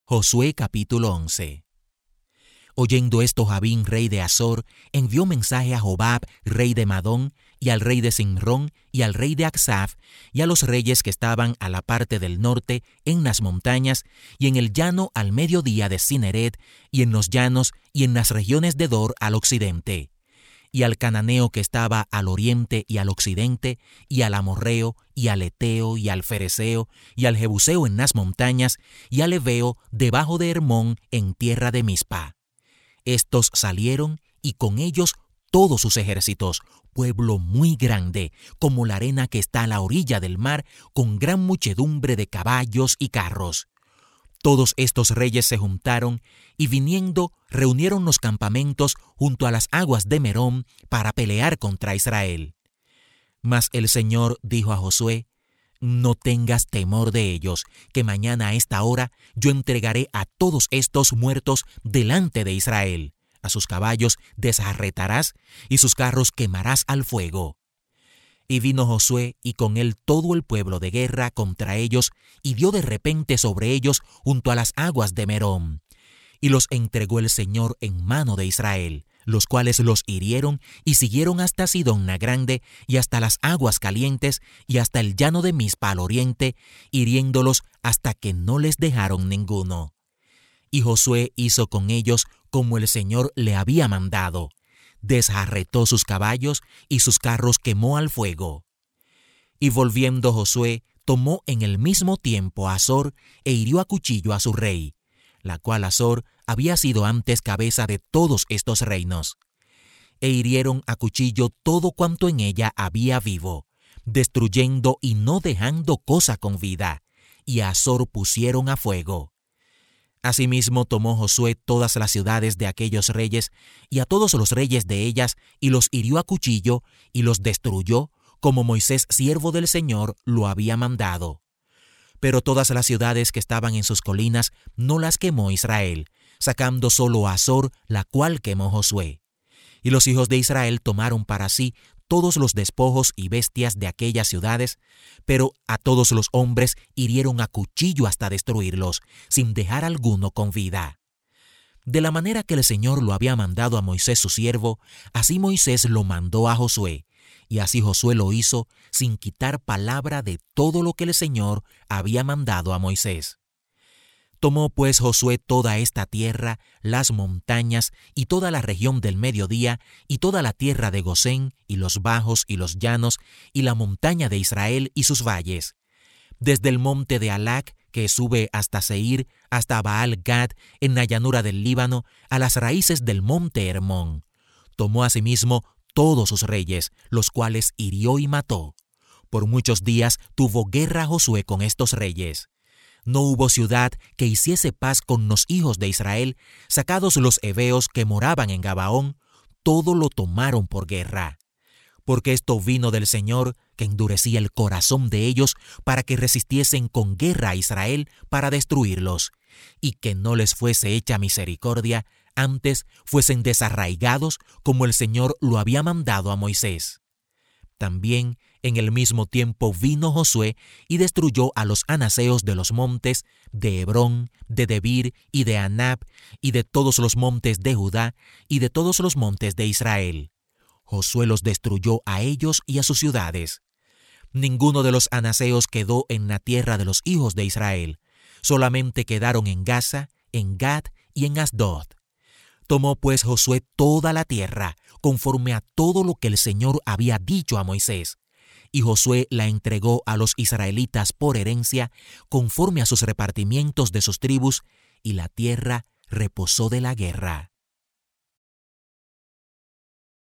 Josué capítulo 11. Oyendo esto, Jabín, rey de Azor, envió mensaje a Jobab, rey de Madón, y al rey de Simrón, y al rey de Aksaf, y a los reyes que estaban a la parte del norte, en las montañas, y en el llano al mediodía de Cineret, y en los llanos, y en las regiones de Dor al occidente, y al cananeo que estaba al oriente y al occidente, y al amorreo, y al eteo, y al fereceo, y al jebuseo en las montañas, y al heveo debajo de Hermón en tierra de Mispa. Estos salieron, y con ellos todos sus ejércitos, pueblo muy grande, como la arena que está a la orilla del mar, con gran muchedumbre de caballos y carros. Todos estos reyes se juntaron, y viniendo reunieron los campamentos junto a las aguas de Merón para pelear contra Israel. Mas el Señor dijo a Josué: no tengas temor de ellos, que mañana a esta hora yo entregaré a todos estos muertos delante de Israel. A sus caballos desarretarás, y sus carros quemarás al fuego. Y vino Josué, y con él todo el pueblo de guerra contra ellos, y dio de repente sobre ellos junto a las aguas de Merón. Y los entregó el Señor en mano de Israel, los cuales los hirieron y siguieron hasta Sidón la Grande y hasta las aguas calientes y hasta el llano de Mispa al oriente, hiriéndolos hasta que no les dejaron ninguno. Y Josué hizo con ellos como el Señor le había mandado. Desjarretó sus caballos y sus carros quemó al fuego. Y volviendo Josué, tomó en el mismo tiempo a Azor e hirió a cuchillo a su rey, la cual Azor había sido antes cabeza de todos estos reinos. E hirieron a cuchillo todo cuanto en ella había vivo, destruyendo y no dejando cosa con vida, y a Azor pusieron a fuego. Asimismo tomó Josué todas las ciudades de aquellos reyes y a todos los reyes de ellas, y los hirió a cuchillo y los destruyó, como Moisés, siervo del Señor, lo había mandado. Pero todas las ciudades que estaban en sus colinas no las quemó Israel, sacando solo a Azor, la cual quemó Josué. Y los hijos de Israel tomaron para sí todos los despojos y bestias de aquellas ciudades, pero a todos los hombres hirieron a cuchillo hasta destruirlos, sin dejar alguno con vida. De la manera que el Señor lo había mandado a Moisés su siervo, así Moisés lo mandó a Josué, y así Josué lo hizo sin quitar palabra de todo lo que el Señor había mandado a Moisés. Tomó pues Josué toda esta tierra, las montañas y toda la región del mediodía y toda la tierra de Gosén y los bajos y los llanos y la montaña de Israel y sus valles, desde el monte de Alac, que sube hasta Seir, hasta Baal-Gad en la llanura del Líbano, a las raíces del monte Hermón. Tomó asimismo todos sus reyes, los cuales hirió y mató. Por muchos días tuvo guerra Josué con estos reyes. No hubo ciudad que hiciese paz con los hijos de Israel, sacados los heveos que moraban en Gabaón, todo lo tomaron por guerra. Porque esto vino del Señor, que endurecía el corazón de ellos para que resistiesen con guerra a Israel para destruirlos, y que no les fuese hecha misericordia, antes fuesen desarraigados como el Señor lo había mandado a Moisés. También en el mismo tiempo vino Josué y destruyó a los anaseos de los montes, de Hebrón, de Debir y de Anab, y de todos los montes de Judá, y de todos los montes de Israel. Josué los destruyó a ellos y a sus ciudades. Ninguno de los anaseos quedó en la tierra de los hijos de Israel, solamente quedaron en Gaza, en Gad y en Asdod. Tomó pues Josué toda la tierra, conforme a todo lo que el Señor había dicho a Moisés, y Josué la entregó a los israelitas por herencia, conforme a sus repartimientos de sus tribus, y la tierra reposó de la guerra.